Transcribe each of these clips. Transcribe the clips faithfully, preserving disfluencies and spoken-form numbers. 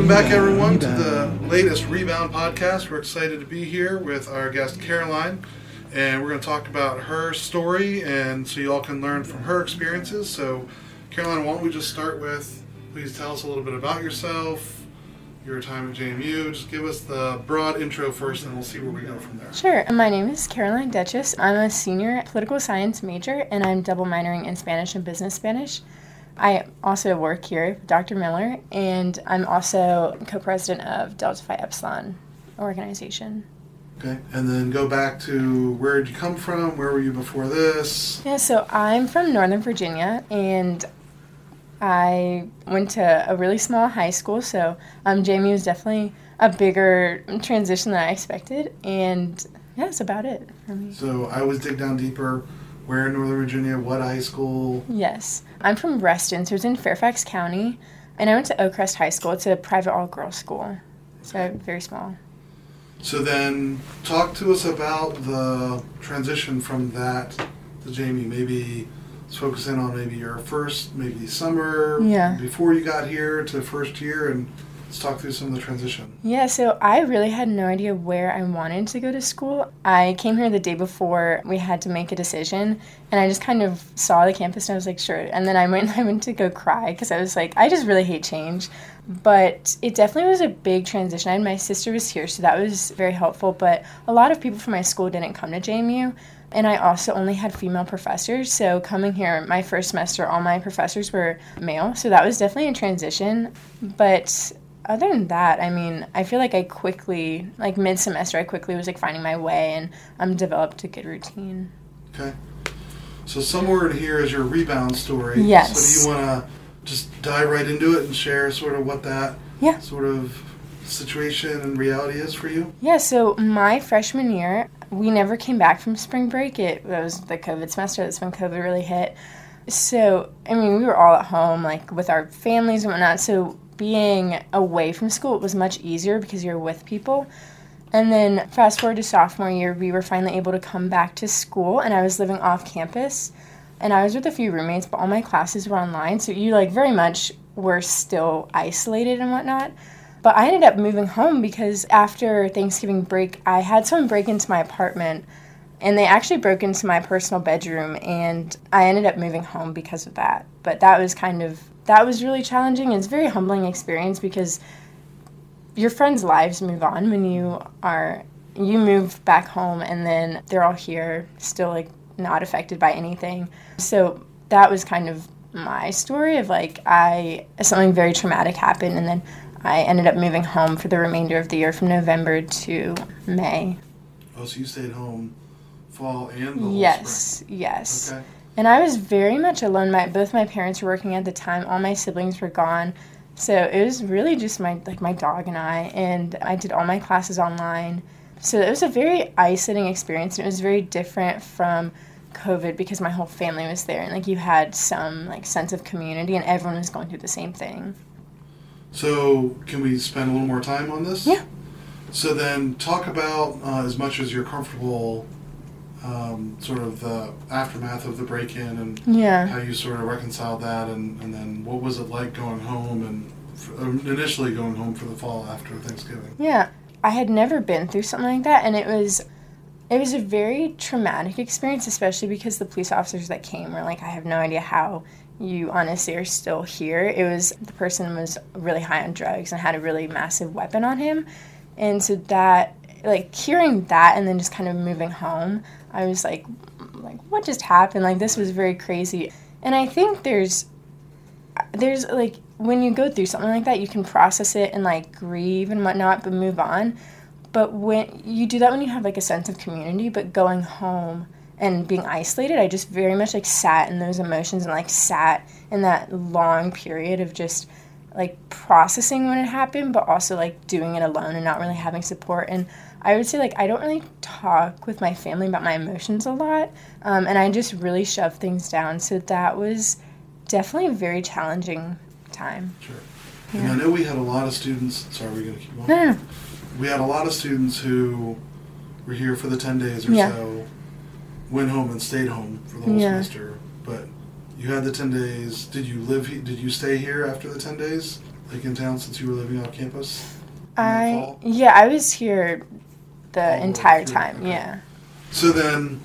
Welcome back, everyone, to the latest Rebound podcast. We're excited to be here with our guest, Caroline, and we're going to talk about her story, and so you all can learn from her experiences. So, Caroline, why don't we just start with, please tell us a little bit about yourself, your time at J M U. Just give us the broad intro first, and we'll see where we go from there. Sure. My name is Caroline Duchess. I'm a senior political science major, and I'm double minoring in Spanish and Business Spanish. I also work here with Doctor Miller, and I'm also co-president of Delta Phi Epsilon organization. Okay, and then go back to where did you come from? Where were you before this? Yeah, so I'm from Northern Virginia, and I went to a really small high school, so um, J M U was definitely a bigger transition than I expected, and yeah, that's about it for me. So I always dig down deeper. Where in Northern Virginia? What high school? Yes. I'm from Reston, so it's in Fairfax County. And I went to Oak Crest High School. It's a private all-girls school, so very small. So then talk to us about the transition from that to J M U. Maybe let's focus in on maybe your first, maybe summer, yeah. before you got here to first year, and let's talk through some of the transition. Yeah, so I really had no idea where I wanted to go to school. I came here the day before we had to make a decision, and I just kind of saw the campus, and I was like, sure. And then I went, I went to go cry, because I was like, I just really hate change. But it definitely was a big transition. I had, my sister was here, so that was very helpful. But a lot of people from my school didn't come to J M U. And I also only had female professors, so coming here, my first semester, all my professors were male, so that was definitely a transition. But other than that, I mean, I feel like I quickly, like mid-semester, I quickly was like finding my way and um, developed a good routine. Okay. So somewhere in here is your rebound story. Yes. So do you want to just dive right into it and share sort of what that yeah. sort of situation and reality is for you? Yeah, so my freshman year, we never came back from spring break. It was the COVID semester. That's when COVID really hit. So, I mean, we were all at home, like, with our families and whatnot, so being away from school, it was much easier because you're with people. And then fast forward to sophomore year, we were finally able to come back to school, and I was living off campus. And I was with a few roommates, but all my classes were online, so you, like, very much were still isolated and whatnot. But I ended up moving home because after Thanksgiving break, I had someone break into my apartment, and they actually broke into my personal bedroom, and I ended up moving home because of that. But that was kind of, that was really challenging. It's a very humbling experience because your friends' lives move on when you are, you move back home, and then they're all here, still, like, not affected by anything. So that was kind of my story of, like, I, something very traumatic happened, and then I ended up moving home for the remainder of the year from November to May. Oh, so you stayed home fall and the whole Yes, spring. yes. Okay. And I was very much alone. My both my parents were working at the time. All my siblings were gone. So it was really just my like my dog and I, and I did all my classes online. So it was a very isolating experience, and it was very different from COVID because my whole family was there, and like you had some like sense of community, and everyone was going through the same thing. So can we spend a little more time on this? Yeah. So then talk about, uh, as much as you're comfortable, um, sort of the aftermath of the break-in and yeah. how you sort of reconciled that, and, and then what was it like going home and f- uh, initially going home for the fall after Thanksgiving? Yeah. I had never been through something like that, and it was it was a very traumatic experience, especially because the police officers that came were like, I have no idea how you honestly are still here. It was, the person was really high on drugs and had a really massive weapon on him. And so that, like, hearing that and then just kind of moving home, I was like, like, what just happened? Like, this was very crazy. And I think there's, there's, like, when you go through something like that, you can process it and, like, grieve and whatnot, but move on. But when you do that when you have, like, a sense of community, but going home and being isolated, I just very much, like, sat in those emotions and, like, sat in that long period of just, like, processing when it happened, but also, like, doing it alone and not really having support. And I would say, like, I don't really talk with my family about my emotions a lot, um, and I just really shove things down. So that was definitely a very challenging time. Sure. Yeah. And I know we had a lot of students, sorry, we're going to keep going? No, no, no. We had a lot of students who were here for the ten days or Yeah. so, went home and stayed home for the whole Yeah. semester, but you had the ten days. Did you live he- Did you stay here after the ten days? like in town since you were living off campus? I yeah, I was here the All entire through, time. okay. Yeah. So then,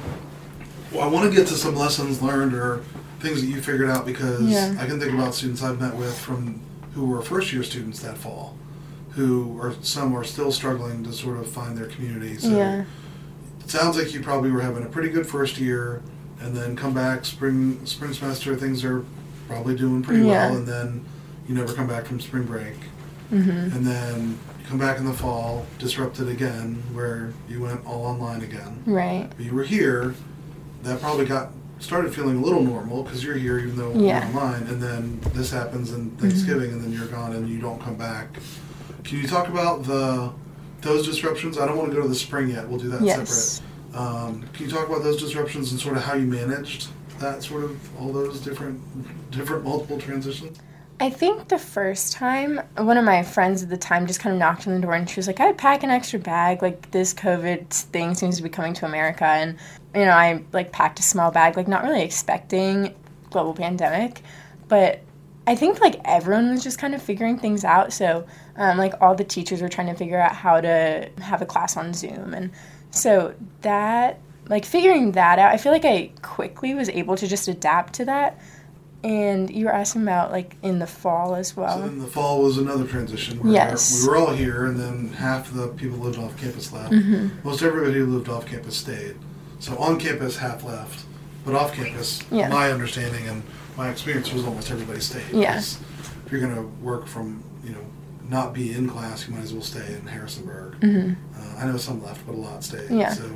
well, I want to get to some lessons learned or things that you figured out because Yeah. I can think about students I've met with from who were first year students that fall, who are some are still struggling to sort of find their community. So Yeah. it sounds like you probably were having a pretty good first year, and then come back spring spring semester, things are probably doing pretty Yeah. well, and then you never come back from spring break, Mhm. and then you come back in the fall, disrupted again, where you went all online again. Right. But you were here, that probably got started feeling a little normal because you're here even though Yeah. you're online, and then this happens in Thanksgiving, and then you're gone and you don't come back. Can you talk about the those disruptions? I don't want to go to the spring yet. We'll do that Yes. separate. Um, can you talk about those disruptions and sort of how you managed that sort of all those different different multiple transitions? I think the first time, one of my friends at the time just kind of knocked on the door and she was like, I'd pack an extra bag. Like, this COVID thing seems to be coming to America. And, you know, I, like, packed a small bag, like, not really expecting global pandemic. But I think, like, everyone was just kind of figuring things out. So, um, like, all the teachers were trying to figure out how to have a class on Zoom. And so that, like, figuring that out, I feel like I quickly was able to just adapt to that. And you were asking about, like, in the fall as well. So then the fall was another transition where Yes. we were all here, and then half the people who lived off campus left. Mm-hmm. Most everybody who lived off campus stayed. So on campus, half left. But off campus, Yeah. my understanding and my experience was almost everybody stayed. Yeah. 'Cause if you're going to work from, you know, not be in class, you might as well stay in Harrisonburg. Mm-hmm. Uh, I know some left, but a lot stayed. Yeah. So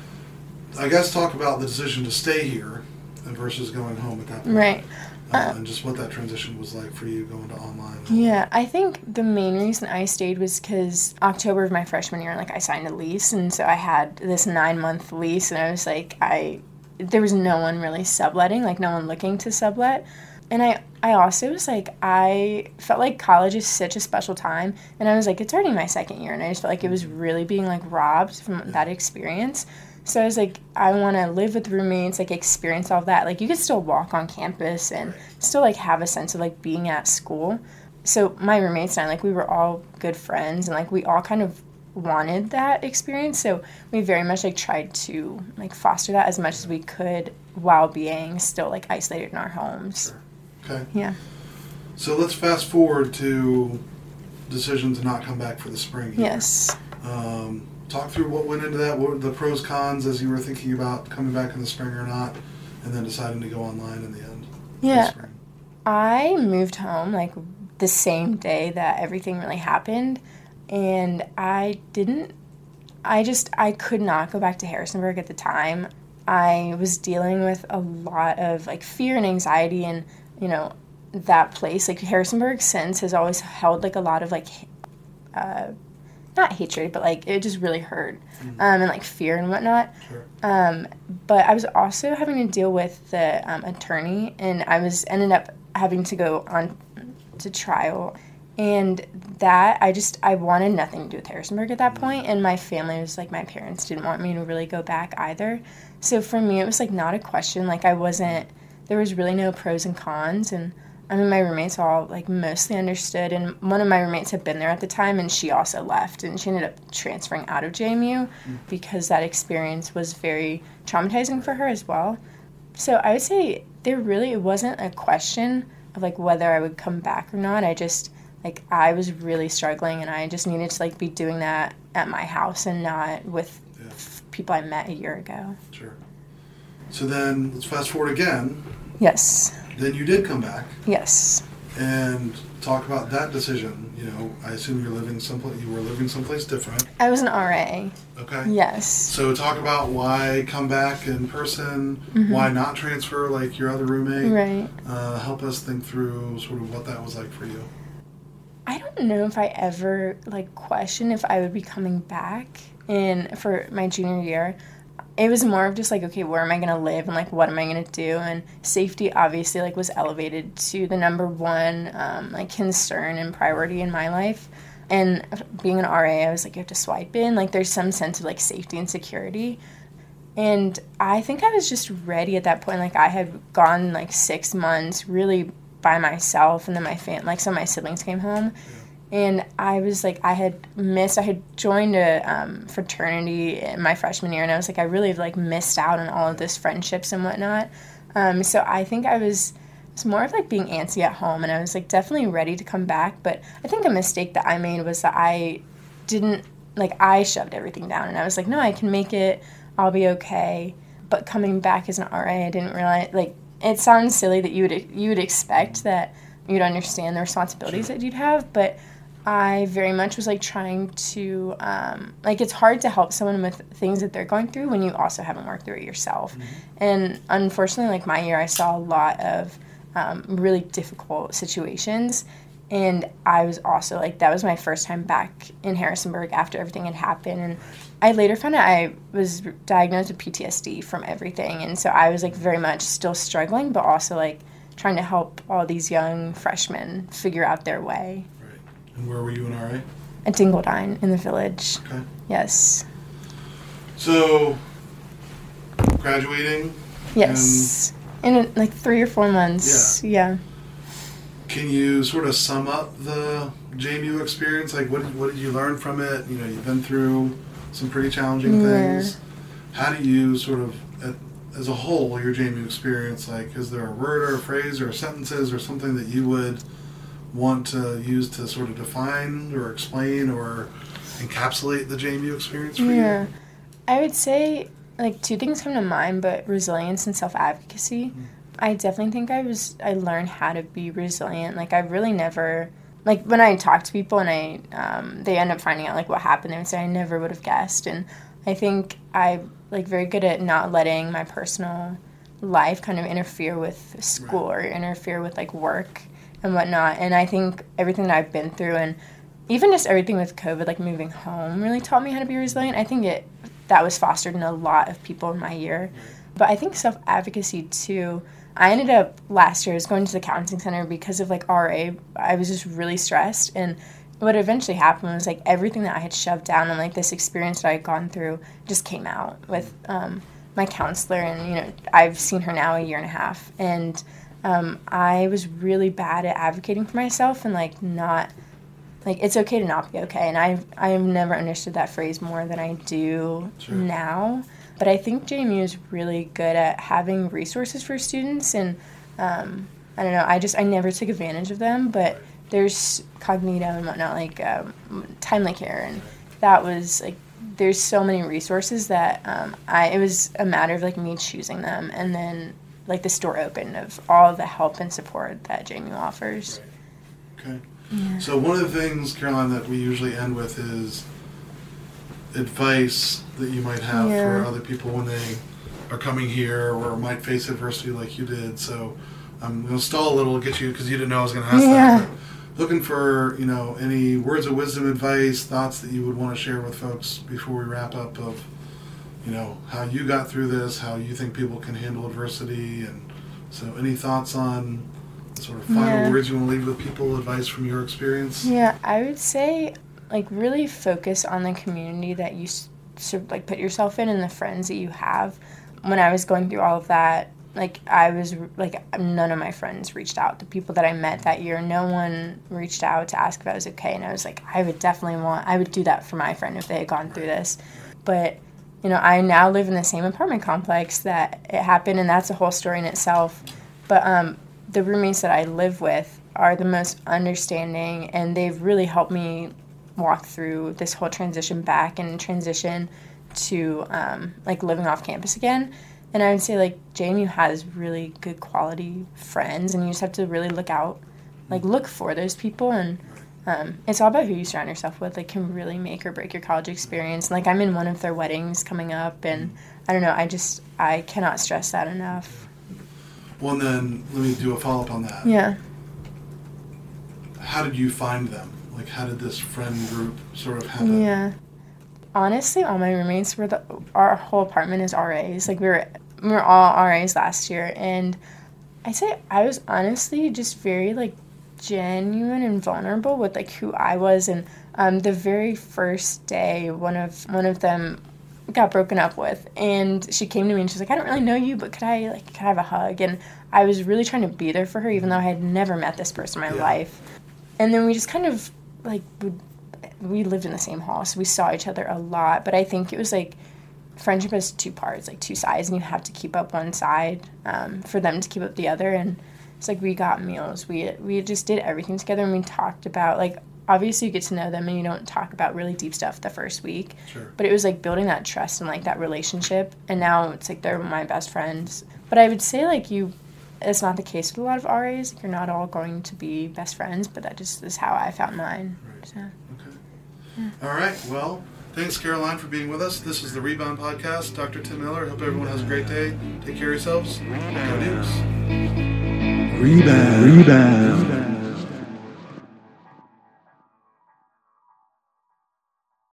I guess talk about the decision to stay here versus going home at that point. Right. Uh, Uh, and just what that transition was like for you going to online. Yeah, I think the main reason I stayed was because October of my freshman year, like, I signed a lease, and so I had this nine-month lease, and I was like, I, there was no one really subletting, like, no one looking to sublet. And I, I also was like, I felt like college is such a special time, and I was like, it's already my second year, and I just felt like it was really being, like, robbed from that experience. So I was like, I want to live with roommates, like, experience all of that. Like, you could still walk on campus and still, like, have a sense of, like, being at school. So my roommates and I, like, we were all good friends, and, like, we all kind of wanted that experience. So we very much, like, tried to, like, foster that as much as we could while being still, like, isolated in our homes. Sure. Okay. Yeah. So let's fast forward to decision to not come back for the spring. Here. Yes. Um, talk through what went into that. What were the pros, cons as you were thinking about coming back in the spring or not, and then deciding to go online in the end. Yeah. The spring. I moved home, like, the same day that everything really happened, and I didn't, I just, I could not go back to Harrisonburg at the time. I was dealing with a lot of, like, fear and anxiety, and, you know, that place, like, Harrisonburg since has always held, like, a lot of, like, uh, not hatred, but, like, it just really hurt, Mm-hmm. um, and, like, fear and whatnot. Sure. Um, but I was also having to deal with the um, attorney, and I was ended up having to go on to trial. And that, I just, I wanted nothing to do with Harrisonburg at that point, and my family was, like, my parents didn't want me to really go back either. So for me, it was, like, not a question. Like, I wasn't, there was really no pros and cons, and I mean, my roommates all, like, mostly understood, and one of my roommates had been there at the time, and she also left, and she ended up transferring out of J M U Mm. because that experience was very traumatizing for her as well. So I would say there really, it wasn't a question of, like, whether I would come back or not. I just, like, I was really struggling, and I just needed to, like, be doing that at my house and not with Yeah. f- people I met a year ago. Sure. So then let's fast forward again. Yes. Then you did come back Yes. and talk about that decision. You know, I assume you're living someplace. You were living someplace different. I was an R A. Okay. Yes. So talk about why come back in person. Mhm. Why not transfer like your other roommate? Right. Uh, help us think through sort of what that was like for you. I don't know if I ever, like, questioned if I would be coming back in for my junior year. It was more of just, like, okay, where am I going to live, and, like, what am I going to do? And safety, obviously, like, was elevated to the number one, um, like, concern and priority in my life. And being an R A, I was like, you have to swipe in. Like, there's some sense of, like, safety and security. And I think I was just ready at that point. Like, I had gone, like, six months really by myself, and then my fam- like some of my siblings came home. And I was like, I had missed, I had joined a um, fraternity in my freshman year, and I was like, I really like missed out on all of those friendships and whatnot. Um, so I think I was, it was more of like being antsy at home, and I was like definitely ready to come back. But I think a mistake that I made was that I didn't, like I shoved everything down, and I was like, no, I can make it, I'll be okay. But coming back as an R A, I didn't realize, like, it sounds silly that you would you would expect that you'd understand the responsibilities that you'd have, but I very much was, like, trying to, um, like, it's hard to help someone with things that they're going through when you also haven't worked through it yourself. Mm-hmm. And unfortunately, like, my year, I saw a lot of um, really difficult situations. And I was also, like, that was my first time back in Harrisonburg after everything had happened. And I later found out I was diagnosed with P T S D from everything. And so I was, like, very much still struggling, but also, like, trying to help all these young freshmen figure out their way. And where were you in R A? At Dingledine in the village. Okay. Yes. So, graduating? Yes. In like three or four months. Yeah. yeah. Can you sort of sum up the J M U experience? Like, what did, what did you learn from it? You know, you've been through some pretty challenging things. Yeah. How do you sort of, at, as a whole, your J M U experience, like, is there a word or a phrase or sentences or something that you would want to use to sort of define or explain or encapsulate the J M U experience for yeah. you? I would say, like, two things come to mind, but resilience and self-advocacy. Mm-hmm. I definitely think I was, I learned how to be resilient. Like, I really never, like, when I talk to people and I, um, they end up finding out, like, what happened, they would say, I never would have guessed. And I think I'm, like, very good at not letting my personal life kind of interfere with school right. or interfere with, like, work and whatnot. And I think everything that I've been through, and even just everything with COVID, like moving home, really taught me how to be resilient. I think it that was fostered in a lot of people in my year. But I think self-advocacy too. I ended up last year, I was going to the counseling center because of like R A. I was just really stressed, and what eventually happened was like everything that I had shoved down and like this experience that I had gone through just came out with um, my counselor. And you know, I've seen her now a year and a half, and Um, I was really bad at advocating for myself and, like, not, like, it's okay to not be okay. And I've, I've never understood that phrase more than I do sure. now. But I think J M U is really good at having resources for students. And, um, I don't know, I just, I never took advantage of them. But there's Cognito and whatnot, like, um, Timely Care. And that was, like, there's so many resources that um, I, it was a matter of, like, me choosing them. And then like this door open of all the help and support that J M U offers. Right. Okay. Yeah. So one of the things, Caroline, that we usually end with is advice that you might have yeah. for other people when they are coming here or might face adversity like you did. So I'm going to stall a little to get you because you didn't know I was going to ask yeah. that. But looking for, you know, any words of wisdom, advice, thoughts that you would want to share with folks before we wrap up of, you know, how you got through this, how you think people can handle adversity. And so any thoughts on sort of final yeah. words you want to leave with people, advice from your experience? Yeah, I would say, like, really focus on the community that you sort of, like, put yourself in and the friends that you have. When I was going through all of that, like, I was, like, none of my friends reached out. The people that I met that year, no one reached out to ask if I was okay. And I was like, I would definitely want, I would do that for my friend if they had gone through this. But you know, I now live in the same apartment complex that it happened, and that's a whole story in itself. But um, the roommates that I live with are the most understanding, and they've really helped me walk through this whole transition back and transition to, um, like, living off campus again. And I would say, like, J M U has really good quality friends, and you just have to really look out, like, look for those people. And Um, it's all about who you surround yourself with, like, can really make or break your college experience. Like, I'm in one of their weddings coming up, and I don't know, I just, I cannot stress that enough. Well, and then let me do a follow-up on that. Yeah. How did you find them? Like, how did this friend group sort of happen? Yeah. Honestly, all my roommates were the, our whole apartment is R As. Like, we were, we were all R As last year, and I'd say I was honestly just very, like, genuine and vulnerable with like who I was. And um, the very first day, one of one of them got broken up with, and she came to me and she's like, I don't really know you, but could I like could I have a hug? And I was really trying to be there for her, even though I had never met this person in my yeah. life. And then we just kind of like would, we lived in the same hall, so we saw each other a lot. But I think it was like friendship has two parts, like two sides, and you have to keep up one side um, for them to keep up the other. And it's like we got meals, we we just did everything together, and we talked about like. Obviously, you get to know them, and you don't talk about really deep stuff the first week. Sure. But it was, like, building that trust and, like, that relationship. And now it's, like, they're my best friends. But I would say, like, you... It's not the case with a lot of R As. Like, you're not all going to be best friends, but that just is how I found mine. Right. So, okay. Yeah. All right. Well, thanks, Caroline, for being with us. This is the Rebound Podcast. Doctor Tim Miller. Hope everyone has a great day. Take care of yourselves. Go Dukes. Rebound. Rebound.